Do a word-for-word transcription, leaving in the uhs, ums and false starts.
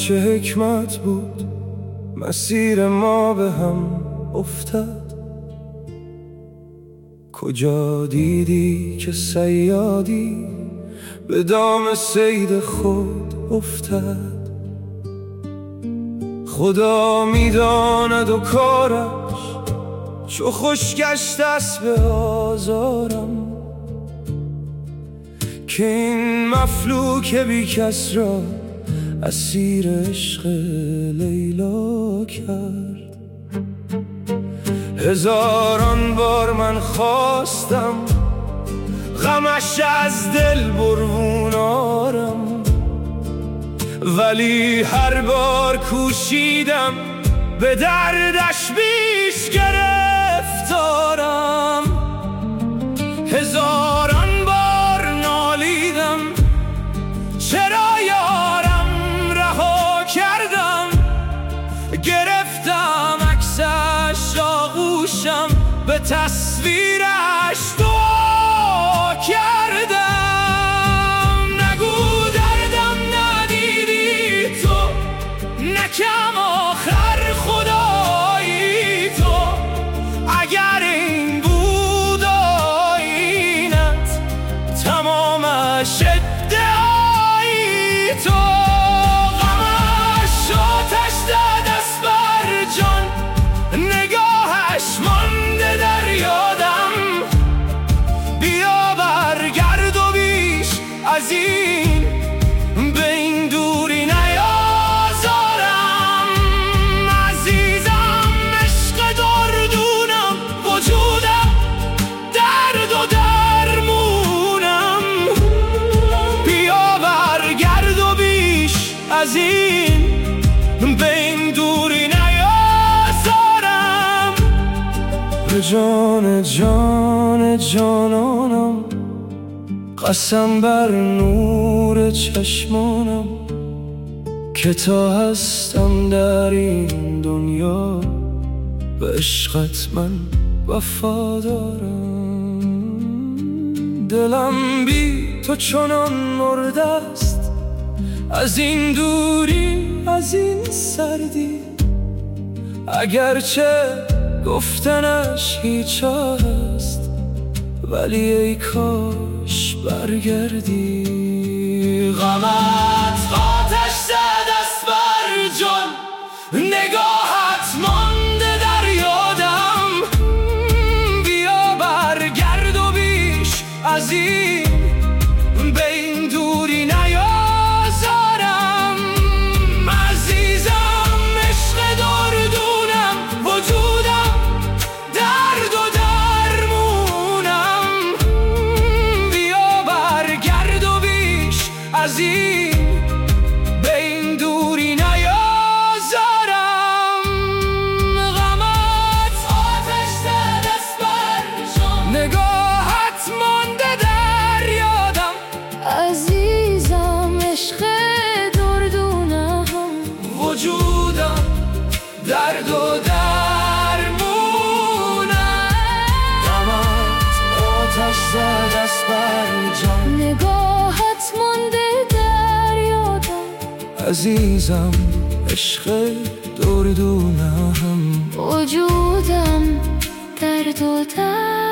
چه حکمت بود مسیر ما به هم افتاد. کجا دیدی که صیادی به دام صید خود افتاد؟ خدا میداند و کارش چو خوش گشت است به آزارم، که این مفلوک بی کس را اسیر عشق لیلا کرد. هزاران بار من خواستم غمش از دل برون آرم، ولی هر بار کوشیدم به دردش بیش گرفتارم. هزاران بار نالیدم چرا یارم رها کردم، گرفتم عکسش آغوشم به تصویرش دعا کردم. نگو دردم ندیدی تو، نکم آخر خدایی تو، اگر این بود آینت تمامش ادعایی تو. غمش آتش زد است بر جان، نگاهش مانده در یادم. بیا برگرد و بیش از این به این دوری نیازارم. عزیزم عشق دردونم، وجودم درد و درمونم. بیا برگرد و بیش از این به این دوری نیازارم. به جان جان جانانم قسم بر نور چشمانم، که تا هستم در این دنیا به عشقت من وفادارم. دلم بی تو چنان مرده است از این دوری، از این سردی، اگرچه گفتنش هیچ است، ولی ای کاش برگردی. غمت آتش زد است بر جان، نگاهت مانده در یادم. بیا برگرد و بیش از این به این دوری نیازارم. عزیزم عشق دردونم، وجودم درد و درمونم. بیا برگرد و بیش از این به این دوری نیازارم. غمت آتش زد است بر جان، نگاهت مانده در یادم. عزیزم عشق دردونم، وجودم درد و درمونم. غمت آتش زد است بر جان، نگاهت مانده در یادم. عزیزم عشق دردونم. وجودم درد و درد